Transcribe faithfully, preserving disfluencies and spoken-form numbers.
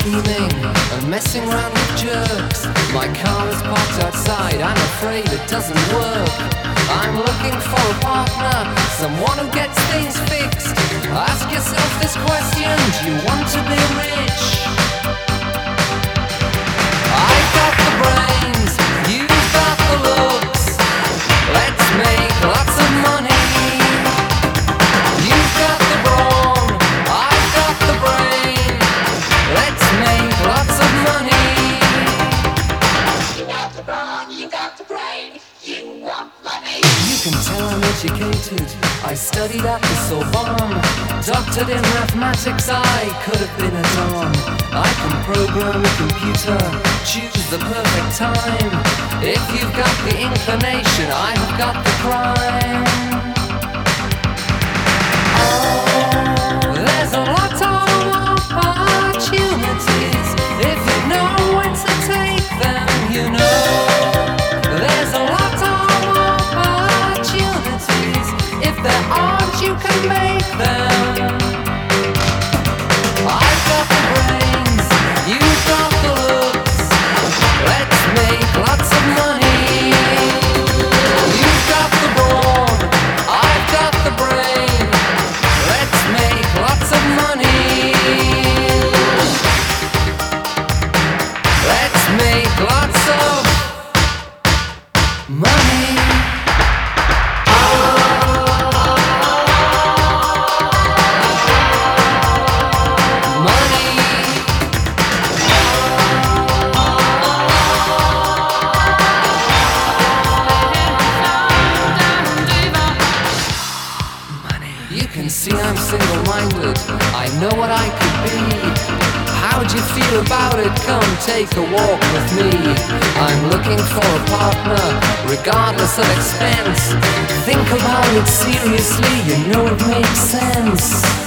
scheming and messing around with jerks. My car is parked outside, I'm afraid it doesn't work. I'm looking for a partner, someone who gets things fixed. Ask yourself this question, do you want to be rich? I've got the brains, you've got the looks. Let's make lots of money. You've got the brawn, I've got the brain. Let's make lots of money. You got the brawn, you got the brain. You want money. You can tell I'm educated. I studied at the Sorbonne. Doctored in mathematics, I could have been a don. I can program a computer, choose the perfect time. If you've got the inclination, I've got the crime. Oh, there's a lot of opportunities. If you know when to take them, you know. There's a lot of opportunities. If there aren't, you can make them. I've got the brains, you've got the looks. Let's make lots of money. You've got the brawn, I've got the brain. Let's make lots of money. Let's make lots of money. See, I'm single-minded, I know what I could be. How'd you feel about it? Come take a walk with me. I'm looking for a partner, regardless of expense. Think about it seriously, you know it makes sense.